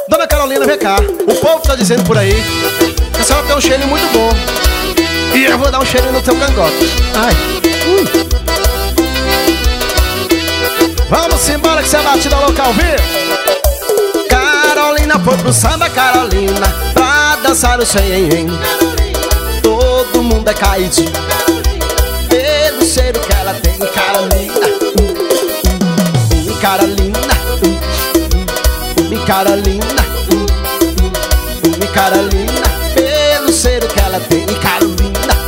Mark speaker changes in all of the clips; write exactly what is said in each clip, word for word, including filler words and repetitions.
Speaker 1: Dona Carolina, vem cá. O povo tá dizendo por aí que a senhora tem um cheirinho muito bom. E eu vou dar um cheirinho no teu cangote. Ai, ui. Vamos embora que você é batida local, viu? Carolina foi pro samba, Carolina, pra dançar o xenhen. Todo mundo é caidinho pelo cheiro que ela tem. Carolina, Carolina, Carolina, Carolina, pelo cheiro que ela tem. Carolina,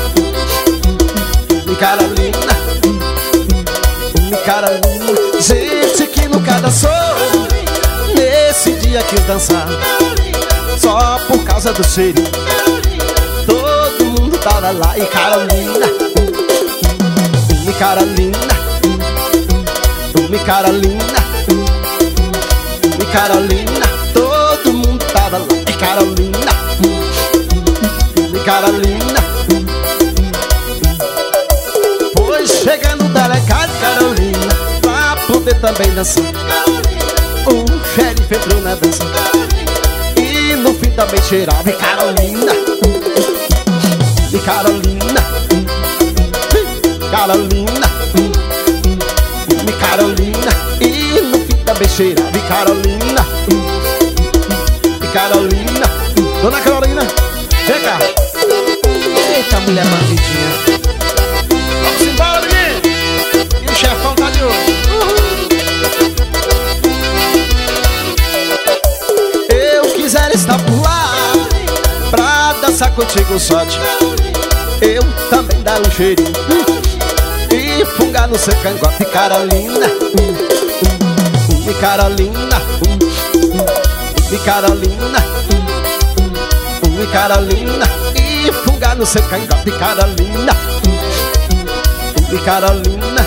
Speaker 1: Carolina, Carolina. Gente que nunca dançou, nesse dia quis dançar, só por causa do cheiro. Todo mundo tava lá. E Carolina, Carolina, Carolina, Carolina, todo mundo tava lá. E Carolina, Carolina. Foi chegando o delegado Carolina pra poder também dançar. O xerife entrou na dança e no fim também cheirava. E Carolina, e Carolina, Carolina, e Carolina, e no fim também cheirava. E Carolina, e Carolina. Dona Carolina, vem cá. Eita, mulher bandidinha. Vamos embora, menino. E o chefão tá de olho. Eu quiser estar por lá pra dançar contigo sorte, eu também dar um cheirinho e fungar no seu cangote. Carolina, e Carolina, e Carolina, e Carolina, e fungar no seu cangote. Carolina, e Carolina.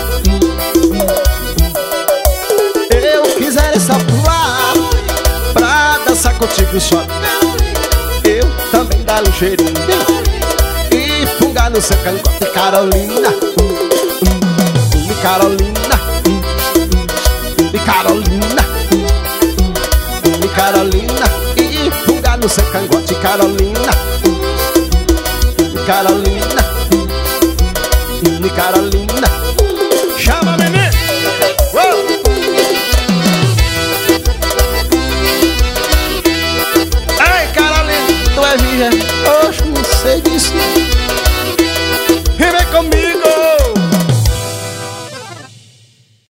Speaker 1: Eu quiser estar por lá pra dançar contigo só, eu também dar um cheirinho e fungar no seu cangote. Carolina, e Carolina, e Carolina, e Carolina, e fungar no seu cangote. Carolina.